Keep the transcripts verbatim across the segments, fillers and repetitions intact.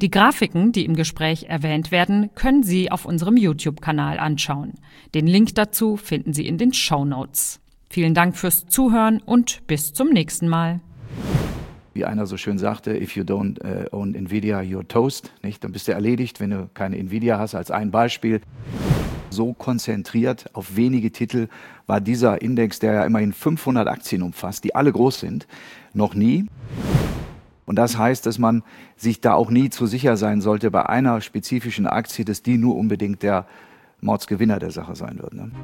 Die Grafiken, die im Gespräch erwähnt werden, können Sie auf unserem YouTube-Kanal anschauen. Den Link dazu finden Sie in den Shownotes. Vielen Dank fürs Zuhören und bis zum nächsten Mal. Wie einer so schön sagte, if you don't uh, own Nvidia, you're toast. Nicht? Dann bist du erledigt, wenn du keine Nvidia hast, als ein Beispiel. So konzentriert auf wenige Titel war dieser Index, der ja immerhin fünfhundert Aktien umfasst, die alle groß sind, noch nie. Und das heißt, dass man sich da auch nie zu sicher sein sollte bei einer spezifischen Aktie, dass die nur unbedingt der Mordsgewinner der Sache sein wird. Ne?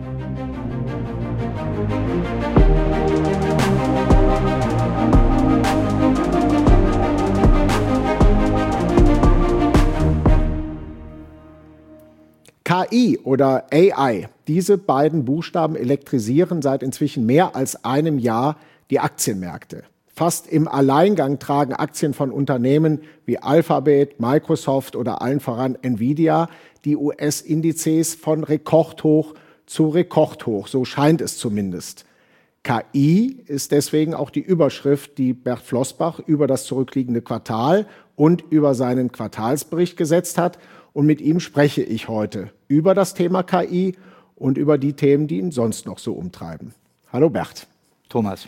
K I oder A I, diese beiden Buchstaben elektrisieren seit inzwischen mehr als einem Jahr die Aktienmärkte. Fast im Alleingang tragen Aktien von Unternehmen wie Alphabet, Microsoft oder allen voran Nvidia die U S-Indizes von Rekordhoch zu Rekordhoch, so scheint es zumindest. K I ist deswegen auch die Überschrift, die Bert Flossbach über das zurückliegende Quartal und über seinen Quartalsbericht gesetzt hat. Und mit ihm spreche ich heute über das Thema K I und über die Themen, die ihn sonst noch so umtreiben. Hallo Bert. Thomas.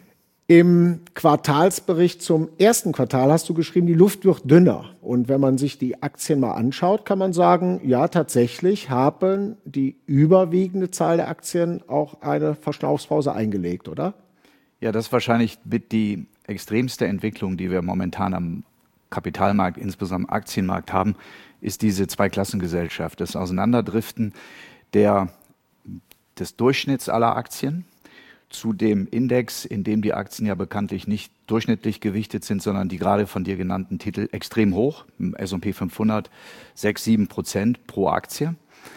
Im Quartalsbericht zum ersten Quartal hast du geschrieben, die Luft wird dünner. Und wenn man sich die Aktien mal anschaut, kann man sagen, ja, tatsächlich haben die überwiegende Zahl der Aktien auch eine Verschnaufspause eingelegt, oder? Ja, das ist wahrscheinlich mit die extremste Entwicklung, die wir momentan am Kapitalmarkt, insbesondere am Aktienmarkt haben, ist diese Zweiklassengesellschaft, das Auseinanderdriften der, des Durchschnitts aller Aktien zu dem Index, in dem die Aktien ja bekanntlich nicht durchschnittlich gewichtet sind, sondern die gerade von dir genannten Titel extrem hoch, im S und P fünfhundert sechs, sieben Prozent pro Aktie,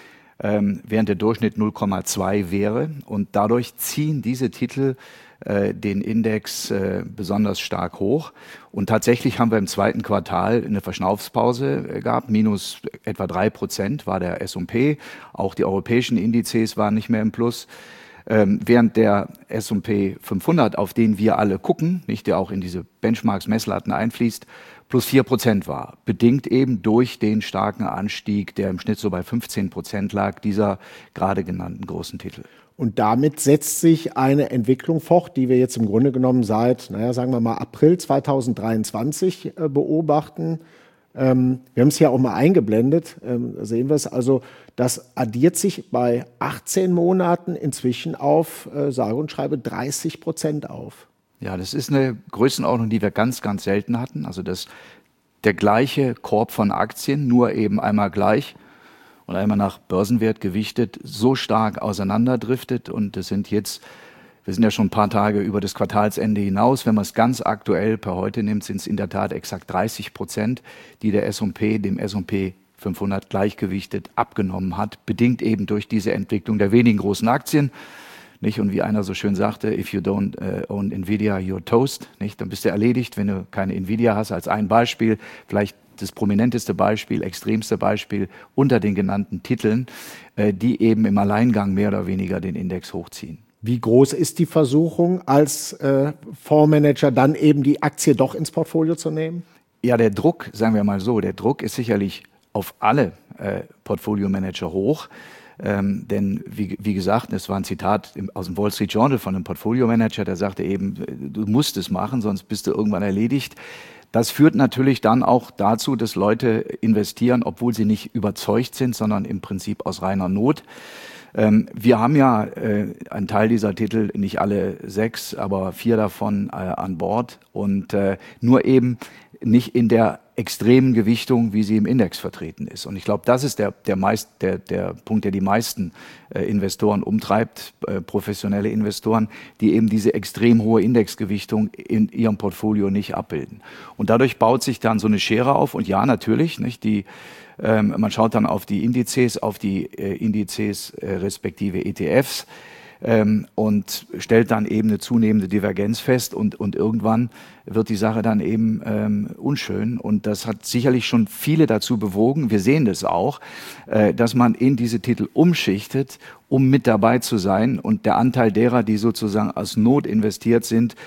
ähm, während der Durchschnitt null Komma zwei wäre. Und dadurch ziehen diese Titel äh, den Index äh, besonders stark hoch. Und tatsächlich haben wir im zweiten Quartal eine Verschnaufspause äh, gehabt, minus etwa drei Prozent war der S und P, auch die europäischen Indizes waren nicht mehr im Plus. Ähm, während der S und P fünfhundert, auf den wir alle gucken, nicht, der auch in diese Benchmarks, Messlatten einfließt, plus vier Prozent war. Bedingt eben durch den starken Anstieg, der im Schnitt so bei fünfzehn Prozent lag, dieser gerade genannten großen Titel. Und damit setzt sich eine Entwicklung fort, die wir jetzt im Grunde genommen seit, naja, sagen wir mal April zweitausenddreiundzwanzig äh, beobachten. Ähm, wir haben es ja auch mal eingeblendet, ähm, sehen wir es. Also das addiert sich bei achtzehn Monaten inzwischen auf, äh, sage und schreibe, dreißig Prozent auf. Ja, das ist eine Größenordnung, die wir ganz, ganz selten hatten. Also dass der gleiche Korb von Aktien, nur eben einmal gleich und einmal nach Börsenwert gewichtet, so stark auseinanderdriftet. Und das sind jetzt, wir sind ja schon ein paar Tage über das Quartalsende hinaus. Wenn man es ganz aktuell per heute nimmt, sind es in der Tat exakt dreißig Prozent, die der S und P dem S und P fünfhundert gleichgewichtet abgenommen hat, bedingt eben durch diese Entwicklung der wenigen großen Aktien. Nicht? Und wie einer so schön sagte, if you don't uh, own Nvidia, you're toast. Nicht? Dann bist du erledigt, wenn du keine Nvidia hast, als ein Beispiel, vielleicht das prominenteste Beispiel, extremste Beispiel unter den genannten Titeln, äh, die eben im Alleingang mehr oder weniger den Index hochziehen. Wie groß ist die Versuchung, als äh, Fondsmanager dann eben die Aktie doch ins Portfolio zu nehmen? Ja, der Druck, sagen wir mal so, der Druck ist sicherlich auf alle äh, Portfolio-Manager hoch. Ähm, denn wie, wie gesagt, es war ein Zitat im, aus dem Wall Street Journal von einem Portfolio-Manager, der sagte eben, du musst es machen, sonst bist du irgendwann erledigt. Das führt natürlich dann auch dazu, dass Leute investieren, obwohl sie nicht überzeugt sind, sondern im Prinzip aus reiner Not. Ähm, wir haben ja äh, einen Teil dieser Titel, nicht alle sechs, aber vier davon äh, an Bord und äh, nur eben nicht in der extremen Gewichtung, wie sie im Index vertreten ist. Und ich glaube, das ist der, der, meist, der, der Punkt, der die meisten äh, Investoren umtreibt, äh, professionelle Investoren, die eben diese extrem hohe Indexgewichtung in ihrem Portfolio nicht abbilden. Und dadurch baut sich dann so eine Schere auf. Und ja, natürlich, nicht, die, ähm, man schaut dann auf die Indizes, auf die äh, Indizes äh, respektive E T Fs, Ähm, und stellt dann eben eine zunehmende Divergenz fest und, und irgendwann wird die Sache dann eben ähm, unschön und das hat sicherlich schon viele dazu bewogen, wir sehen das auch, äh, dass man in diese Titel umschichtet, um mit dabei zu sein und der Anteil derer, die sozusagen aus Not investiert sind,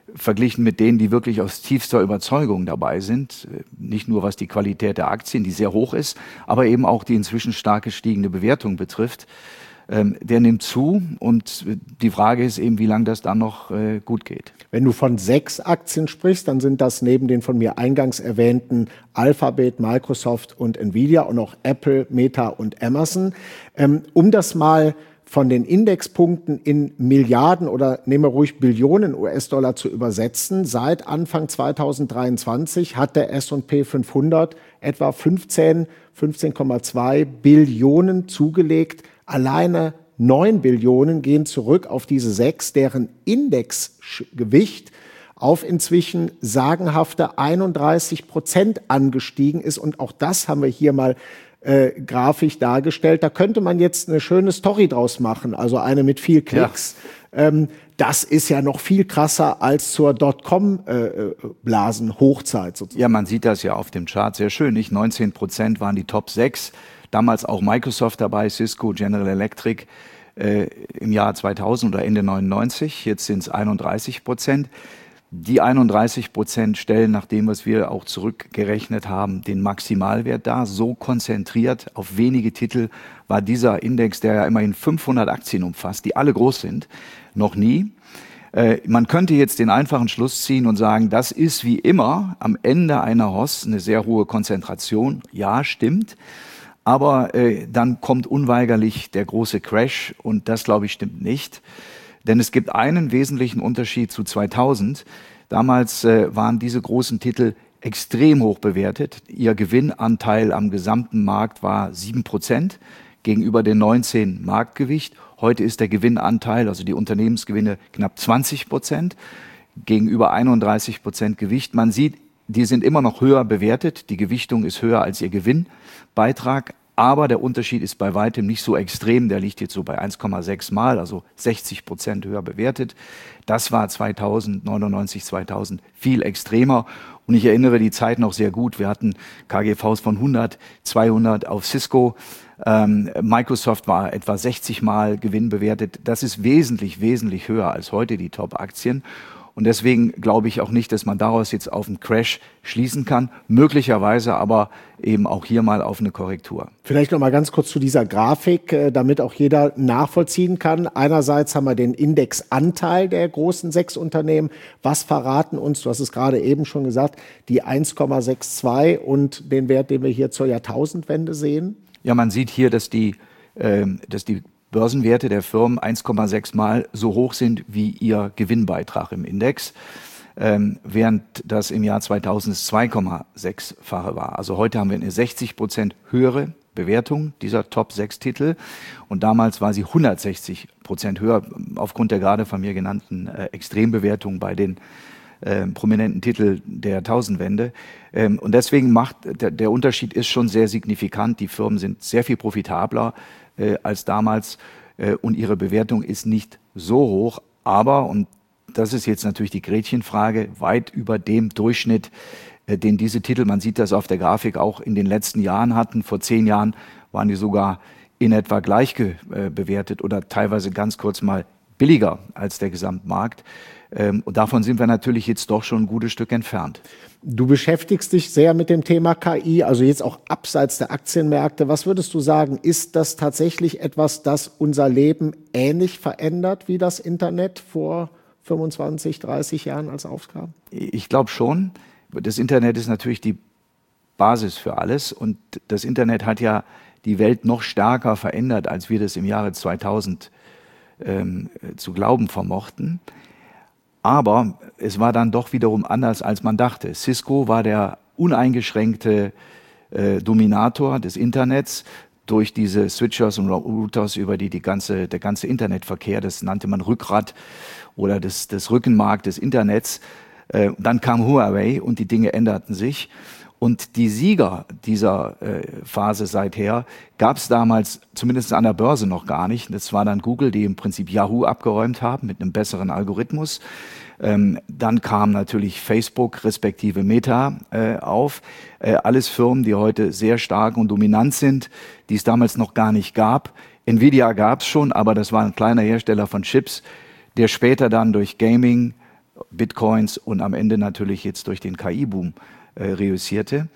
verglichen mit denen, die wirklich aus tiefster Überzeugung dabei sind. Nicht nur was die Qualität der Aktien, die sehr hoch ist, aber eben auch die inzwischen stark gestiegene Bewertung betrifft. Ähm, der nimmt zu und die Frage ist eben, wie lange das dann noch äh, gut geht. Wenn du von sechs Aktien sprichst, dann sind das neben den von mir eingangs erwähnten Alphabet, Microsoft und Nvidia und auch Apple, Meta und Amazon. Ähm, um das mal von den Indexpunkten in Milliarden oder nehmen wir ruhig Billionen U S-Dollar zu übersetzen, seit Anfang zweitausenddreiundzwanzig hat der S und P fünfhundert etwa fünfzehn, fünfzehn Komma zwei Billionen zugelegt. Alleine neun Billionen gehen zurück auf diese sechs, deren Indexgewicht auf inzwischen sagenhafte einunddreißig Prozent angestiegen ist. Und auch das haben wir hier mal äh, grafisch dargestellt. Da könnte man jetzt eine schöne Story draus machen, also eine mit viel Klicks. Ja. Ähm, das ist ja noch viel krasser als zur Dotcom-Blasen-Hochzeit sozusagen. Ja, man sieht das ja auf dem Chart sehr schön. Nicht neunzehn Prozent waren die Top sechs. Damals auch Microsoft dabei, Cisco, General Electric äh, im Jahr zweitausend oder Ende neunundneunzig. Jetzt sind es einunddreißig Prozent. Die einunddreißig Prozent stellen, nach dem, was wir auch zurückgerechnet haben, den Maximalwert dar. So konzentriert auf wenige Titel war dieser Index, der ja immerhin fünfhundert Aktien umfasst, die alle groß sind, noch nie. Äh, man könnte jetzt den einfachen Schluss ziehen und sagen, das ist wie immer am Ende einer Hoss eine sehr hohe Konzentration. Ja, stimmt. Aber äh, dann kommt unweigerlich der große Crash und das, glaube ich, stimmt nicht. Denn es gibt einen wesentlichen Unterschied zu zweitausend. Damals äh, waren diese großen Titel extrem hoch bewertet. Ihr Gewinnanteil am gesamten Markt war sieben Prozent gegenüber den neunzehn Marktgewicht. Heute ist der Gewinnanteil, also die Unternehmensgewinne, knapp zwanzig Prozent gegenüber einunddreißig Prozent Gewicht. Man sieht, die sind immer noch höher bewertet. Die Gewichtung ist höher als ihr Gewinnbeitrag. Aber der Unterschied ist bei weitem nicht so extrem. Der liegt jetzt so bei eins Komma sechs Mal, also sechzig Prozent höher bewertet. Das war zweitausend, neunundneunzig, zweitausend viel extremer. Und ich erinnere die Zeit noch sehr gut. Wir hatten K G Vs von hundert, zweihundert auf Cisco. Ähm, Microsoft war etwa sechzig Mal Gewinn bewertet. Das ist wesentlich, wesentlich höher als heute die Top-Aktien. Und deswegen glaube ich auch nicht, dass man daraus jetzt auf einen Crash schließen kann. Möglicherweise aber eben auch hier mal auf eine Korrektur. Vielleicht noch mal ganz kurz zu dieser Grafik, damit auch jeder nachvollziehen kann. Einerseits haben wir den Indexanteil der großen sechs Unternehmen. Was verraten uns, du hast es gerade eben schon gesagt, die eins Komma zweiundsechzig und den Wert, den wir hier zur Jahrtausendwende sehen? Ja, man sieht hier, dass die, äh, dass die Börsenwerte der Firmen eins Komma sechs Mal so hoch sind wie ihr Gewinnbeitrag im Index, ähm, während das im Jahr zweitausend das zwei Komma sechs-fache war. Also heute haben wir eine sechzig Prozent höhere Bewertung dieser Top sechs Titel und damals war sie hundertsechzig Prozent höher aufgrund der gerade von mir genannten äh, Extrembewertung bei den äh, prominenten Titeln der Jahrtausendwende. Ähm, und deswegen macht der, der Unterschied ist schon sehr signifikant. Die Firmen sind sehr viel profitabler Äh, als damals äh, und ihre Bewertung ist nicht so hoch, aber, und das ist jetzt natürlich die Gretchenfrage, weit über dem Durchschnitt, äh, den diese Titel, man sieht das auf der Grafik, auch in den letzten Jahren hatten. Vor zehn Jahren waren die sogar in etwa gleich ge, äh, bewertet oder teilweise ganz kurz mal billiger als der Gesamtmarkt. Ähm, und davon sind wir natürlich jetzt doch schon ein gutes Stück entfernt. Du beschäftigst dich sehr mit dem Thema K I, also jetzt auch abseits der Aktienmärkte. Was würdest du sagen, ist das tatsächlich etwas, das unser Leben ähnlich verändert wie das Internet vor fünfundzwanzig, dreißig Jahren, als es aufkam? Ich glaube schon. Das Internet ist natürlich die Basis für alles und das Internet hat ja die Welt noch stärker verändert, als wir das im Jahre zweitausend ähm, zu glauben vermochten. Aber es war dann doch wiederum anders, als man dachte. Cisco war der uneingeschränkte äh, Dominator des Internets durch diese Switchers und Routers, über die, die ganze, der ganze Internetverkehr, das nannte man Rückgrat oder das, das Rückenmark des Internets. Äh, dann kam Huawei und die Dinge änderten sich. Und die Sieger dieser äh, Phase seither gab es damals zumindest an der Börse noch gar nicht. Das war dann Google, die im Prinzip Yahoo abgeräumt haben mit einem besseren Algorithmus. Ähm, dann kam natürlich Facebook respektive Meta äh, auf. Äh, alles Firmen, die heute sehr stark und dominant sind, die es damals noch gar nicht gab. Nvidia gab es schon, aber das war ein kleiner Hersteller von Chips, der später dann durch Gaming Bitcoins und am Ende natürlich jetzt durch den K I-Boom äh, reüssierte.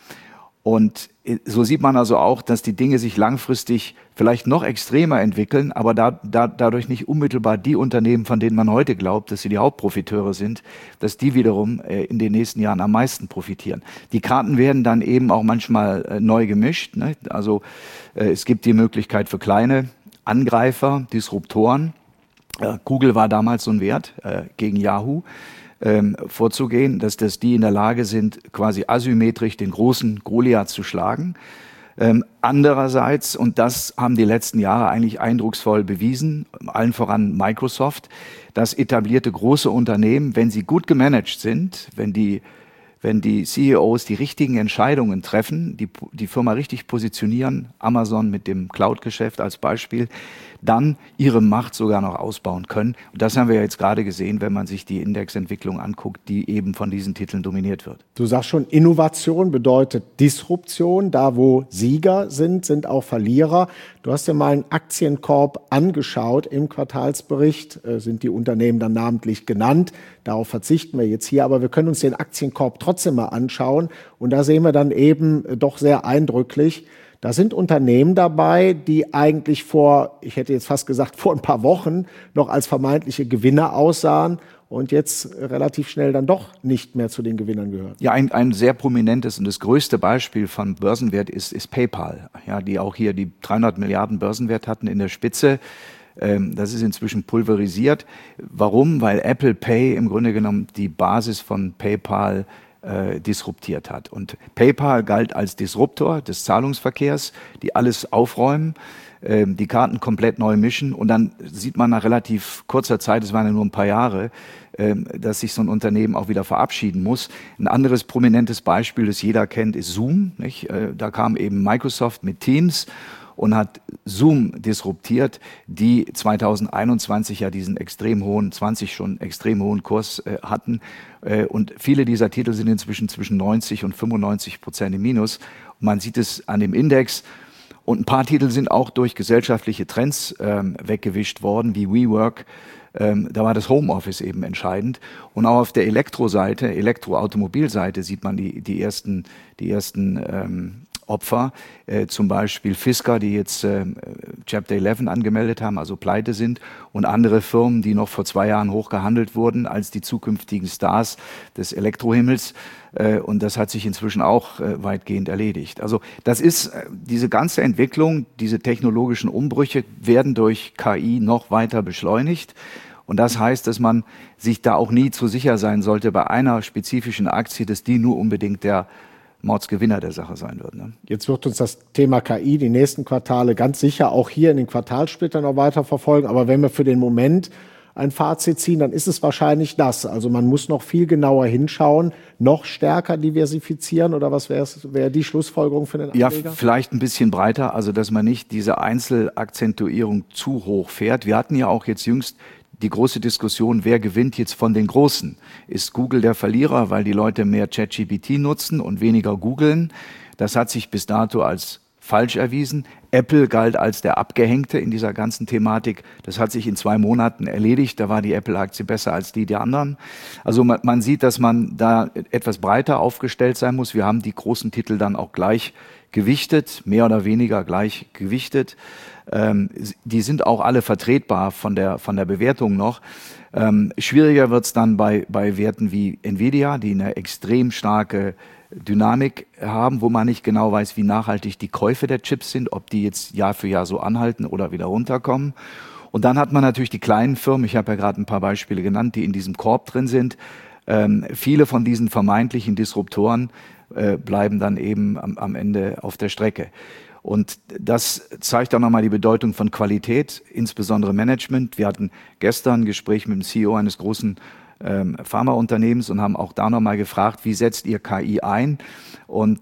Und so sieht man also auch, dass die Dinge sich langfristig vielleicht noch extremer entwickeln, aber da, da, dadurch nicht unmittelbar die Unternehmen, von denen man heute glaubt, dass sie die Hauptprofiteure sind, dass die wiederum äh, in den nächsten Jahren am meisten profitieren. Die Karten werden dann eben auch manchmal äh, neu gemischt. Ne? Also äh, es gibt die Möglichkeit für kleine Angreifer, Disruptoren. Äh, Google war damals so ein Wert äh, gegen Yahoo. Ähm, vorzugehen, dass das die in der Lage sind, quasi asymmetrisch den großen Goliath zu schlagen. Ähm, andererseits, und das haben die letzten Jahre eigentlich eindrucksvoll bewiesen, allen voran Microsoft, dass etablierte große Unternehmen, wenn sie gut gemanagt sind, wenn die wenn die C E Os die richtigen Entscheidungen treffen, die, die Firma richtig positionieren, Amazon mit dem Cloud-Geschäft als Beispiel, dann ihre Macht sogar noch ausbauen können. Und das haben wir jetzt gerade gesehen, wenn man sich die Indexentwicklung anguckt, die eben von diesen Titeln dominiert wird. Du sagst schon, Innovation bedeutet Disruption. Da, wo Sieger sind, sind auch Verlierer. Du hast dir mal einen Aktienkorb angeschaut. Im Quartalsbericht äh, sind die Unternehmen dann namentlich genannt. Darauf verzichten wir jetzt hier. Aber wir können uns den Aktienkorb trotzdem mal anschauen. Und da sehen wir dann eben äh, doch sehr eindrücklich, da sind Unternehmen dabei, die eigentlich vor, ich hätte jetzt fast gesagt, vor ein paar Wochen noch als vermeintliche Gewinner aussahen und jetzt relativ schnell dann doch nicht mehr zu den Gewinnern gehören. Ja, ein, ein sehr prominentes und das größte Beispiel von Börsenwert ist, ist PayPal, ja, die auch hier die dreihundert Milliarden Börsenwert hatten in der Spitze. Ähm, das ist inzwischen pulverisiert. Warum? Weil Apple Pay im Grunde genommen die Basis von PayPal Äh, disruptiert hat. Und PayPal galt als Disruptor des Zahlungsverkehrs, die alles aufräumen, äh, die Karten komplett neu mischen und dann sieht man nach relativ kurzer Zeit, es waren ja nur ein paar Jahre, äh, dass sich so ein Unternehmen auch wieder verabschieden muss. Ein anderes prominentes Beispiel, das jeder kennt, ist Zoom. Nicht? Äh, da kam eben Microsoft mit Teams und hat Zoom disruptiert, die zweitausendeinundzwanzig ja diesen extrem hohen, zwanzig schon extrem hohen Kurs äh, hatten. Äh, und viele dieser Titel sind inzwischen zwischen neunzig und fünfundneunzig Prozent im Minus. Und man sieht es an dem Index. Und ein paar Titel sind auch durch gesellschaftliche Trends ähm, weggewischt worden, wie WeWork. Ähm, da war das Homeoffice eben entscheidend. Und auch auf der Elektroseite, Elektroautomobilseite sieht man die, die ersten, die ersten ähm, Opfer, äh, zum Beispiel Fisker, die jetzt äh, Chapter elf angemeldet haben, also pleite sind, und andere Firmen, die noch vor zwei Jahren hoch gehandelt wurden als die zukünftigen Stars des Elektrohimmels. Äh, und das hat sich inzwischen auch äh, weitgehend erledigt. Also das ist, äh, diese ganze Entwicklung, diese technologischen Umbrüche werden durch K I noch weiter beschleunigt. Und das heißt, dass man sich da auch nie zu sicher sein sollte bei einer spezifischen Aktie, dass die nur unbedingt der Mordsgewinner der Sache sein wird. Ne? Jetzt wird uns das Thema K I die nächsten Quartale ganz sicher auch hier in den Quartalssplittern noch weiter verfolgen. Aber wenn wir für den Moment ein Fazit ziehen, dann ist es wahrscheinlich das. Also man muss noch viel genauer hinschauen, noch stärker diversifizieren, oder was wäre wär die Schlussfolgerung für den Anleger? Ja, vielleicht ein bisschen breiter, also dass man nicht diese Einzelakzentuierung zu hoch fährt. Wir hatten ja auch jetzt jüngst die große Diskussion, wer gewinnt jetzt von den Großen? Ist Google der Verlierer, weil die Leute mehr ChatGPT nutzen und weniger googeln? Das hat sich bis dato als falsch erwiesen. Apple galt als der Abgehängte in dieser ganzen Thematik. Das hat sich in zwei Monaten erledigt. Da war die Apple-Aktie besser als die der anderen. Also man, man sieht, dass man da etwas breiter aufgestellt sein muss. Wir haben die großen Titel dann auch gleich gewichtet, mehr oder weniger gleich gewichtet. Ähm, die sind auch alle vertretbar von der, von der Bewertung noch. Ähm, schwieriger wird's dann bei, bei Werten wie Nvidia, die eine extrem starke Dynamik haben, wo man nicht genau weiß, wie nachhaltig die Käufe der Chips sind, ob die jetzt Jahr für Jahr so anhalten oder wieder runterkommen. Und dann hat man natürlich die kleinen Firmen, ich habe ja gerade ein paar Beispiele genannt, die in diesem Korb drin sind. Ähm, viele von diesen vermeintlichen Disruptoren äh, bleiben dann eben am, am Ende auf der Strecke. Und das zeigt auch nochmal die Bedeutung von Qualität, insbesondere Management. Wir hatten gestern ein Gespräch mit dem C E O eines großen ähm, Pharmaunternehmens und haben auch da nochmal gefragt, wie setzt ihr K I ein? Und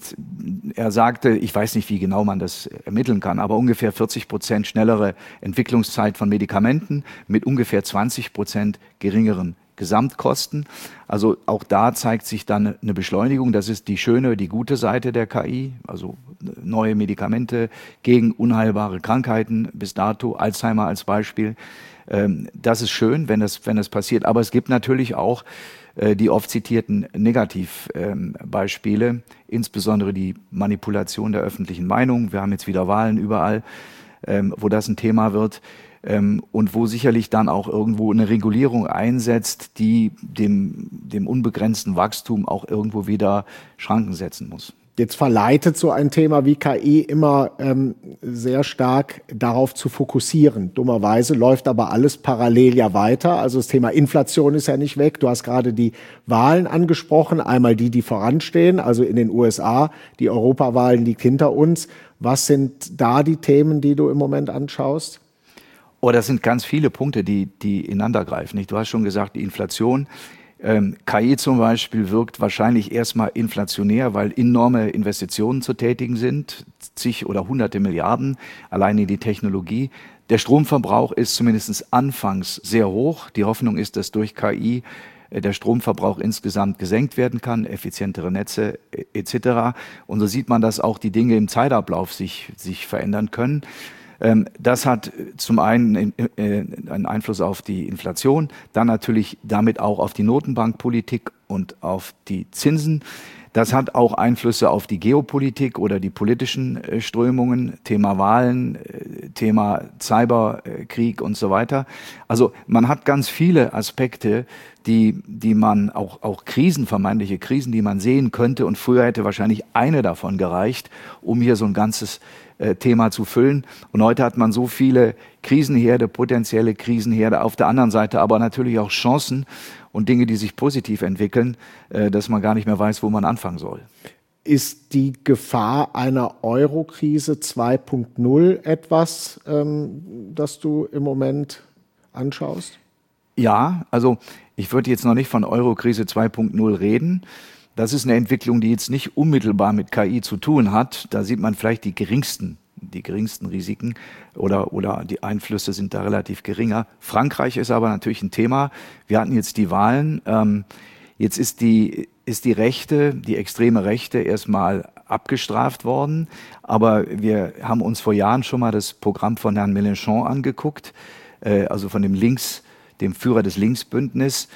er sagte, ich weiß nicht, wie genau man das ermitteln kann, aber ungefähr vierzig Prozent schnellere Entwicklungszeit von Medikamenten mit ungefähr zwanzig Prozent geringeren Gesamtkosten. Also auch da zeigt sich dann eine Beschleunigung. Das ist die schöne, die gute Seite der K I, also neue Medikamente gegen unheilbare Krankheiten bis dato, Alzheimer als Beispiel. Ähm, das ist schön, wenn das, wenn das passiert. Aber es gibt natürlich auch äh, die oft zitierten Negativbeispiele, ähm, insbesondere die Manipulation der öffentlichen Meinung. Wir haben jetzt wieder Wahlen überall, ähm, wo das ein Thema wird. Ähm, und wo sicherlich dann auch irgendwo eine Regulierung einsetzt, die dem, dem unbegrenzten Wachstum auch irgendwo wieder Schranken setzen muss. Jetzt verleitet so ein Thema wie K I immer ähm, sehr stark darauf zu fokussieren. Dummerweise läuft aber alles parallel ja weiter. Also das Thema Inflation ist ja nicht weg. Du hast gerade die Wahlen angesprochen. Einmal die, die voranstehen, also in den U S A. Die Europawahlen liegt hinter uns. Was sind da die Themen, die du im Moment anschaust? Oh, das sind ganz viele Punkte, die, die ineinander greifen. Nicht? Du hast schon gesagt, die Inflation. Ähm, K I zum Beispiel wirkt wahrscheinlich erstmal inflationär, weil enorme Investitionen zu tätigen sind, zig oder hunderte Milliarden allein in die Technologie. Der Stromverbrauch ist zumindest anfangs sehr hoch. Die Hoffnung ist, dass durch K I äh, der Stromverbrauch insgesamt gesenkt werden kann, effizientere Netze äh, et cetera. Und so sieht man, dass auch die Dinge im Zeitablauf sich, sich verändern können. Das hat zum einen einen Einfluss auf die Inflation, dann natürlich damit auch auf die Notenbankpolitik und auf die Zinsen. Das hat auch Einflüsse auf die Geopolitik oder die politischen Strömungen, Thema Wahlen, Thema Cyberkrieg und so weiter. Also man hat ganz viele Aspekte, die, die man auch, auch Krisen, vermeintliche Krisen, die man sehen könnte. Und früher hätte wahrscheinlich eine davon gereicht, um hier so ein ganzes Thema zu füllen. Und heute hat man so viele Krisenherde, potenzielle Krisenherde, auf der anderen Seite aber natürlich auch Chancen und Dinge, die sich positiv entwickeln, dass man gar nicht mehr weiß, wo man anfangen soll. Ist die Gefahr einer Euro-Krise zwei Punkt null etwas, ähm, das du im Moment anschaust? Ja, also ich würde jetzt noch nicht von Euro-Krise zwei Punkt null reden. Das ist eine Entwicklung, die jetzt nicht unmittelbar mit K I zu tun hat. Da sieht man vielleicht die geringsten, die geringsten Risiken oder, oder die Einflüsse sind da relativ geringer. Frankreich ist aber natürlich ein Thema. Wir hatten jetzt die Wahlen. Ähm, jetzt ist die, ist die Rechte, die extreme Rechte erstmal abgestraft worden. Aber wir haben uns vor Jahren schon mal das Programm von Herrn Mélenchon angeguckt, äh, also von dem Links, dem Führer des Linksbündnisses.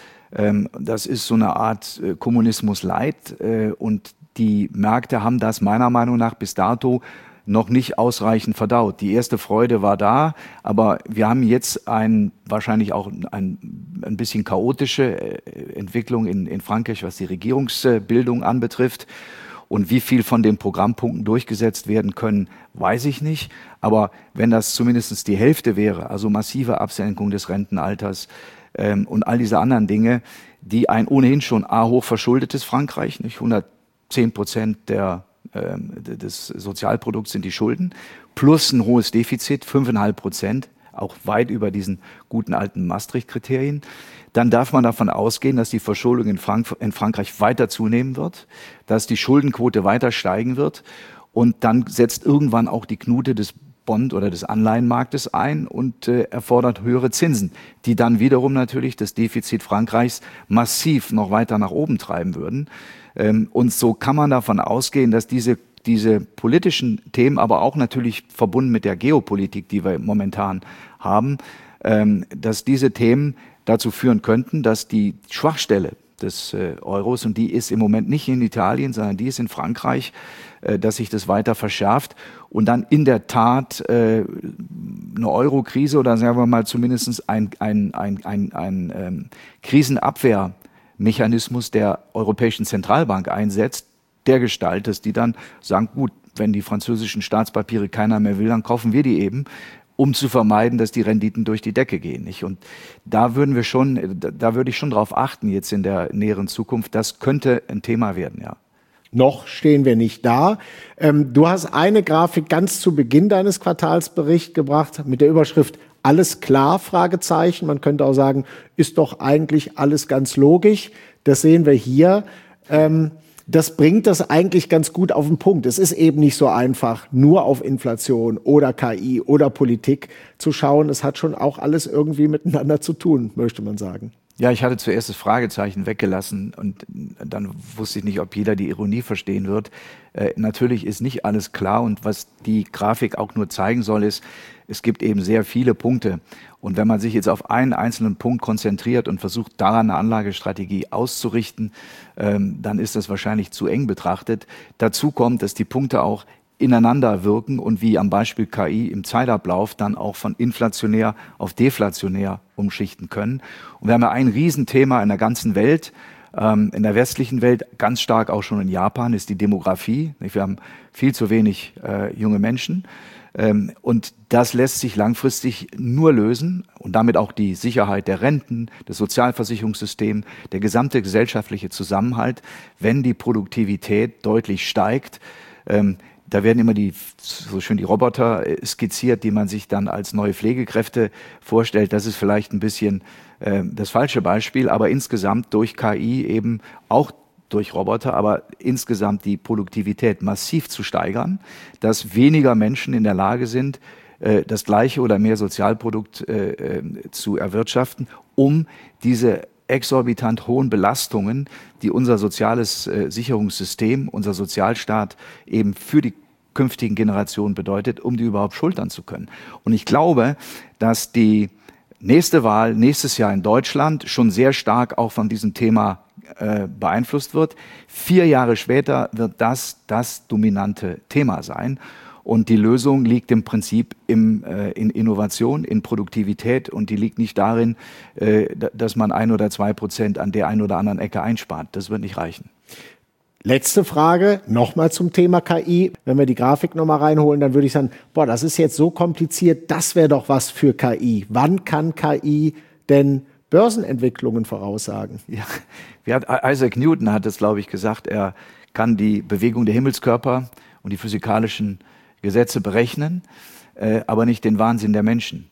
Das ist so eine Art Kommunismus light und die Märkte haben das meiner Meinung nach bis dato noch nicht ausreichend verdaut. Die erste Freude war da, aber wir haben jetzt ein, wahrscheinlich auch ein, ein bisschen chaotische Entwicklung in, in Frankreich, was die Regierungsbildung anbetrifft. Und wie viel von den Programmpunkten durchgesetzt werden können, weiß ich nicht. Aber wenn das zumindest die Hälfte wäre, also massive Absenkung des Rentenalters, Ähm, und all diese anderen Dinge, die ein ohnehin schon a hoch verschuldetes Frankreich, nicht hundertzehn Prozent der, ähm, des Sozialprodukts sind die Schulden, plus ein hohes Defizit, fünf Komma fünf Prozent, auch weit über diesen guten alten Maastricht-Kriterien, dann darf man davon ausgehen, dass die Verschuldung in, Frank- in Frankreich weiter zunehmen wird, dass die Schuldenquote weiter steigen wird und dann setzt irgendwann auch die Knute des Bond- oder des Anleihenmarktes ein und äh, erfordert höhere Zinsen, die dann wiederum natürlich das Defizit Frankreichs massiv noch weiter nach oben treiben würden. Ähm, und so kann man davon ausgehen, dass diese, diese politischen Themen, aber auch natürlich verbunden mit der Geopolitik, die wir momentan haben, ähm, dass diese Themen dazu führen könnten, dass die Schwachstelle des äh, Euros, und die ist im Moment nicht in Italien, sondern die ist in Frankreich, äh, dass sich das weiter verschärft und dann in der Tat äh, eine Euro-Krise oder sagen wir mal zumindest ein, ein, ein, ein, ein ähm, Krisenabwehrmechanismus der Europäischen Zentralbank einsetzt, der Gestalt, dass die dann sagen, gut, wenn die französischen Staatspapiere keiner mehr will, dann kaufen wir die eben, um zu vermeiden, dass die Renditen durch die Decke gehen, nicht? Und da würden wir schon, da würde ich schon drauf achten jetzt in der näheren Zukunft. Das könnte ein Thema werden, ja. Noch stehen wir nicht da. Ähm, du hast eine Grafik ganz zu Beginn deines Quartalsberichts gebracht mit der Überschrift "Alles klar?" Fragezeichen. Man könnte auch sagen, ist doch eigentlich alles ganz logisch. Das sehen wir hier. Ähm, Das bringt das eigentlich ganz gut auf den Punkt. Es ist eben nicht so einfach, nur auf Inflation oder K I oder Politik zu schauen. Es hat schon auch alles irgendwie miteinander zu tun, möchte man sagen. Ja, ich hatte zuerst das Fragezeichen weggelassen und dann wusste ich nicht, ob jeder die Ironie verstehen wird. Äh, natürlich ist nicht alles klar und was die Grafik auch nur zeigen soll, ist, es gibt eben sehr viele Punkte. Und wenn man sich jetzt auf einen einzelnen Punkt konzentriert und versucht, daran eine Anlagestrategie auszurichten, ähm, dann ist das wahrscheinlich zu eng betrachtet. Dazu kommt, dass die Punkte auch ineinander wirken und wie am Beispiel K I im Zeitablauf dann auch von inflationär auf deflationär umschichten können. Und wir haben ja ein Riesenthema in der ganzen Welt, ähm, in der westlichen Welt, ganz stark auch schon in Japan, ist die Demografie. Wir haben viel zu wenig äh, junge Menschen. Ähm, und das lässt sich langfristig nur lösen und damit auch die Sicherheit der Renten, des Sozialversicherungssystems, der gesamte gesellschaftliche Zusammenhalt, wenn die Produktivität deutlich steigt. Ähm, Da werden immer die, so schön die Roboter skizziert, die man sich dann als neue Pflegekräfte vorstellt. Das ist vielleicht ein bisschen äh, das falsche Beispiel, aber insgesamt durch K I eben auch durch Roboter, aber insgesamt die Produktivität massiv zu steigern, dass weniger Menschen in der Lage sind, äh, das gleiche oder mehr Sozialprodukt äh, äh, zu erwirtschaften, um diese exorbitant hohen Belastungen, die unser soziales äh, Sicherungssystem, unser Sozialstaat eben für die künftigen Generationen bedeutet, um die überhaupt schultern zu können. Und ich glaube, dass die nächste Wahl nächstes Jahr in Deutschland schon sehr stark auch von diesem Thema äh, beeinflusst wird. Vier Jahre später wird das das dominante Thema sein. Und die Lösung liegt im Prinzip im, äh, in Innovation, in Produktivität und die liegt nicht darin, äh, dass man ein oder zwei Prozent an der einen oder anderen Ecke einspart. Das wird nicht reichen. Letzte Frage, nochmal zum Thema K I. Wenn wir die Grafik nochmal reinholen, dann würde ich sagen, boah, das ist jetzt so kompliziert, das wäre doch was für K I. Wann kann K I denn Börsenentwicklungen voraussagen? Ja, wie hat Isaac Newton hat es, glaube ich, gesagt, er kann die Bewegung der Himmelskörper und die physikalischen Gesetze berechnen, äh, aber nicht den Wahnsinn der Menschen.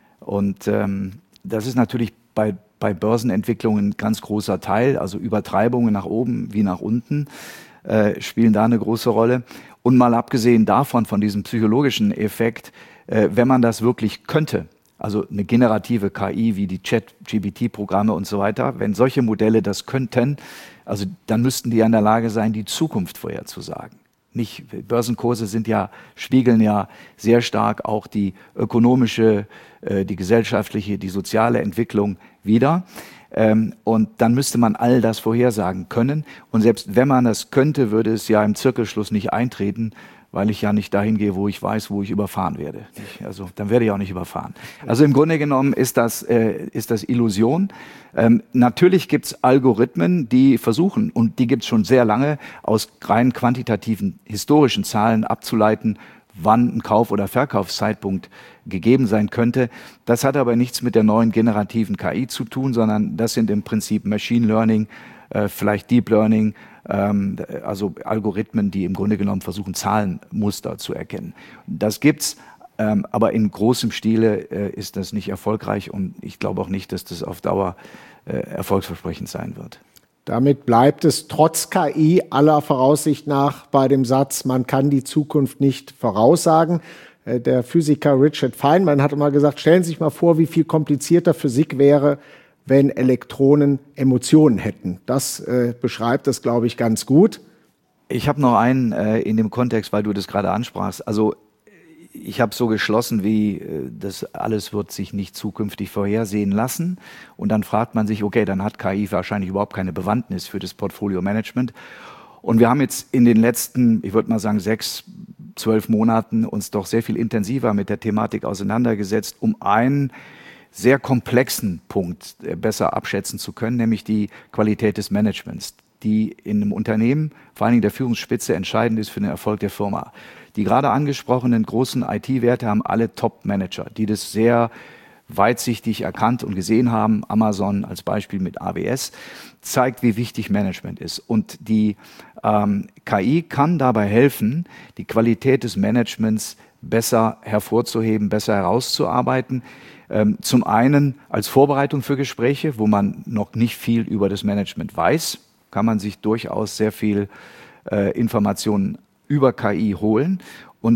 Und ähm, das ist natürlich bei, bei Börsenentwicklungen ein ganz großer Teil, also Übertreibungen nach oben wie nach unten äh, spielen da eine große Rolle. Und mal abgesehen davon, von diesem psychologischen Effekt, äh, wenn man das wirklich könnte, also eine generative K I wie die Chat-G P T-Programme und so weiter, wenn solche Modelle das könnten, also dann müssten die ja in der Lage sein, die Zukunft vorherzusagen. Nicht, Börsenkurse sind ja, spiegeln ja sehr stark auch die ökonomische, äh, die gesellschaftliche, die soziale Entwicklung wider. Ähm, und dann müsste man all das vorhersagen können. Und selbst wenn man das könnte, würde es ja im Zirkelschluss nicht eintreten, weil ich ja nicht dahin gehe, wo ich weiß, wo ich überfahren werde. Ich, also dann werde ich auch nicht überfahren. Also im Grunde genommen ist das, äh, ist das Illusion. Ähm, natürlich gibt es Algorithmen, die versuchen, und die gibt es schon sehr lange, aus rein quantitativen historischen Zahlen abzuleiten, wann ein Kauf- oder Verkaufszeitpunkt gegeben sein könnte. Das hat aber nichts mit der neuen generativen K I zu tun, sondern das sind im Prinzip Machine Learning, äh, vielleicht Deep Learning, ähm, also Algorithmen, die im Grunde genommen versuchen, Zahlenmuster zu erkennen. Das gibt's, ähm, aber in großem Stile äh, ist das nicht erfolgreich und ich glaube auch nicht, dass das auf Dauer äh, erfolgsversprechend sein wird. Damit bleibt es trotz K I aller Voraussicht nach bei dem Satz, man kann die Zukunft nicht voraussagen. Der Physiker Richard Feynman hat immer gesagt, stellen Sie sich mal vor, wie viel komplizierter Physik wäre, wenn Elektronen Emotionen hätten. Das äh, beschreibt das, glaube ich, ganz gut. Ich habe noch einen äh, in dem Kontext, weil du das gerade ansprachst. Also ich habe so geschlossen, wie äh, das alles wird sich nicht zukünftig vorhersehen lassen. Und dann fragt man sich, okay, dann hat K I wahrscheinlich überhaupt keine Bewandtnis für das Portfolio-Management. Und wir haben jetzt in den letzten, ich würde mal sagen, sechs, zwölf Monaten uns doch sehr viel intensiver mit der Thematik auseinandergesetzt, um einen sehr komplexen Punkt besser abschätzen zu können, nämlich die Qualität des Managements, die in einem Unternehmen, vor allen Dingen der Führungsspitze, entscheidend ist für den Erfolg der Firma. Die gerade angesprochenen großen I T-Werte haben alle Top-Manager, die das sehr weitsichtig erkannt und gesehen haben. Amazon als Beispiel mit A W S zeigt, wie wichtig Management ist. Und die ähm, K I kann dabei helfen, die Qualität des Managements besser hervorzuheben, besser herauszuarbeiten. Ähm, zum einen als Vorbereitung für Gespräche, wo man noch nicht viel über das Management weiß, kann man sich durchaus sehr viel äh, Informationen über K I holen. Und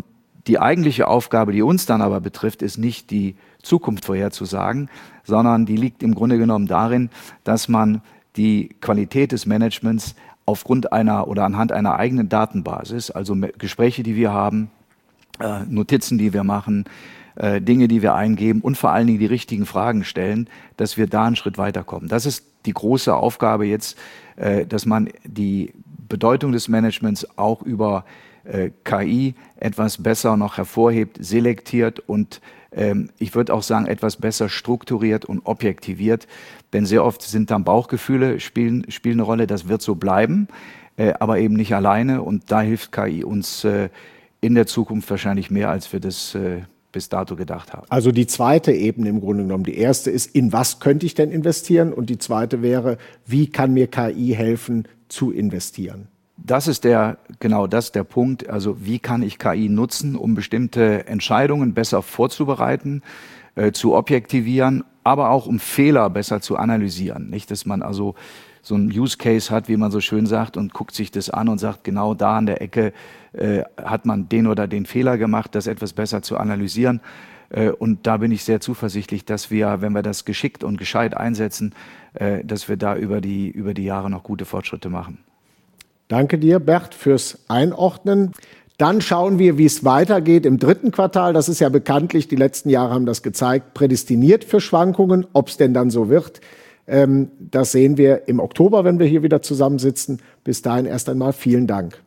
Die eigentliche Aufgabe, die uns dann aber betrifft, ist nicht die Zukunft vorherzusagen, sondern die liegt im Grunde genommen darin, dass man die Qualität des Managements aufgrund einer oder anhand einer eigenen Datenbasis, also Gespräche, die wir haben, äh, Notizen, die wir machen, äh, Dinge, die wir eingeben und vor allen Dingen die richtigen Fragen stellen, dass wir da einen Schritt weiterkommen. Das ist die große Aufgabe jetzt, äh, dass man die Bedeutung des Managements auch über äh, K I etwas besser noch hervorhebt, selektiert und ähm, ich würde auch sagen, etwas besser strukturiert und objektiviert. Denn sehr oft sind dann Bauchgefühle, spielen, spielen eine Rolle, das wird so bleiben, äh, aber eben nicht alleine. Und da hilft K I uns äh, in der Zukunft wahrscheinlich mehr, als wir das äh, bis dato gedacht haben. Also die zweite Ebene im Grunde genommen. Die erste ist, in was könnte ich denn investieren? Und die zweite wäre, wie kann mir K I helfen zu investieren? Das ist der, genau das der Punkt. Also wie kann ich K I nutzen, um bestimmte Entscheidungen besser vorzubereiten, äh, zu objektivieren, aber auch um Fehler besser zu analysieren. Nicht, dass man also so einen Use Case hat, wie man so schön sagt, und guckt sich das an und sagt, genau da an der Ecke äh, hat man den oder den Fehler gemacht, das etwas besser zu analysieren. Äh, und da bin ich sehr zuversichtlich, dass wir, wenn wir das geschickt und gescheit einsetzen, äh, dass wir da über die, über die Jahre noch gute Fortschritte machen. Danke dir, Bert, fürs Einordnen. Dann schauen wir, wie es weitergeht im dritten Quartal. Das ist ja bekanntlich, die letzten Jahre haben das gezeigt, prädestiniert für Schwankungen. Ob es denn dann so wird, ähm, das sehen wir im Oktober, wenn wir hier wieder zusammensitzen. Bis dahin erst einmal vielen Dank.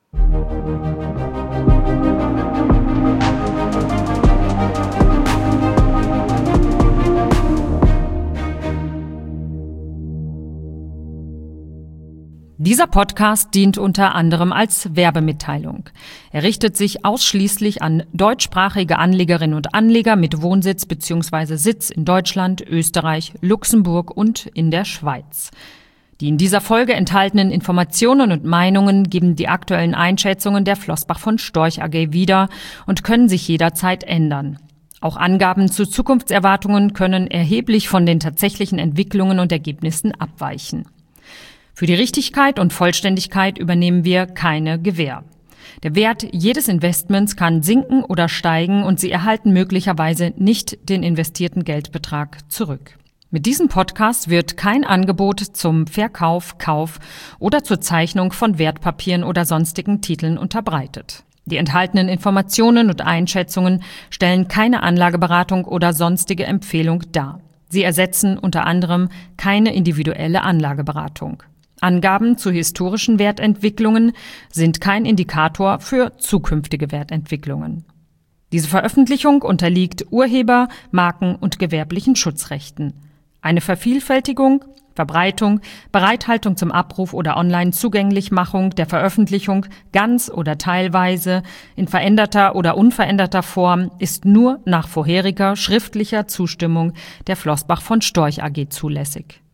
Dieser Podcast dient unter anderem als Werbemitteilung. Er richtet sich ausschließlich an deutschsprachige Anlegerinnen und Anleger mit Wohnsitz bzw. Sitz in Deutschland, Österreich, Luxemburg und in der Schweiz. Die in dieser Folge enthaltenen Informationen und Meinungen geben die aktuellen Einschätzungen der Flossbach von Storch A G wieder und können sich jederzeit ändern. Auch Angaben zu Zukunftserwartungen können erheblich von den tatsächlichen Entwicklungen und Ergebnissen abweichen. Für die Richtigkeit und Vollständigkeit übernehmen wir keine Gewähr. Der Wert jedes Investments kann sinken oder steigen und Sie erhalten möglicherweise nicht den investierten Geldbetrag zurück. Mit diesem Podcast wird kein Angebot zum Verkauf, Kauf oder zur Zeichnung von Wertpapieren oder sonstigen Titeln unterbreitet. Die enthaltenen Informationen und Einschätzungen stellen keine Anlageberatung oder sonstige Empfehlung dar. Sie ersetzen unter anderem keine individuelle Anlageberatung. Angaben zu historischen Wertentwicklungen sind kein Indikator für zukünftige Wertentwicklungen. Diese Veröffentlichung unterliegt Urheber-, Marken- und gewerblichen Schutzrechten. Eine Vervielfältigung, Verbreitung, Bereithaltung zum Abruf oder Online-Zugänglichmachung der Veröffentlichung ganz oder teilweise in veränderter oder unveränderter Form ist nur nach vorheriger schriftlicher Zustimmung der Flossbach von Storch A G zulässig.